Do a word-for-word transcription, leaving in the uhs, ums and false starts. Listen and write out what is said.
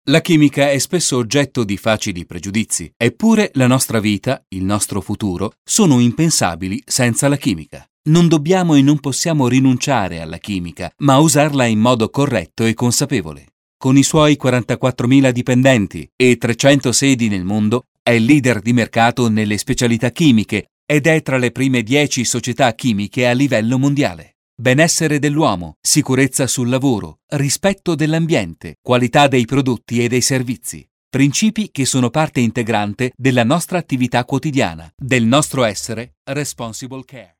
La chimica è spesso oggetto di facili pregiudizi, eppure la nostra vita, il nostro futuro, sono impensabili senza la chimica. Non dobbiamo e non possiamo rinunciare alla chimica, ma usarla in modo corretto e consapevole. Con i suoi quarantaquattromila dipendenti e trecento sedi nel mondo, è leader di mercato nelle specialità chimiche ed è tra le prime dieci società chimiche a livello mondiale. Benessere dell'uomo, sicurezza sul lavoro, rispetto dell'ambiente, qualità dei prodotti e dei servizi. Principi che sono parte integrante della nostra attività quotidiana, del nostro essere Responsible Care.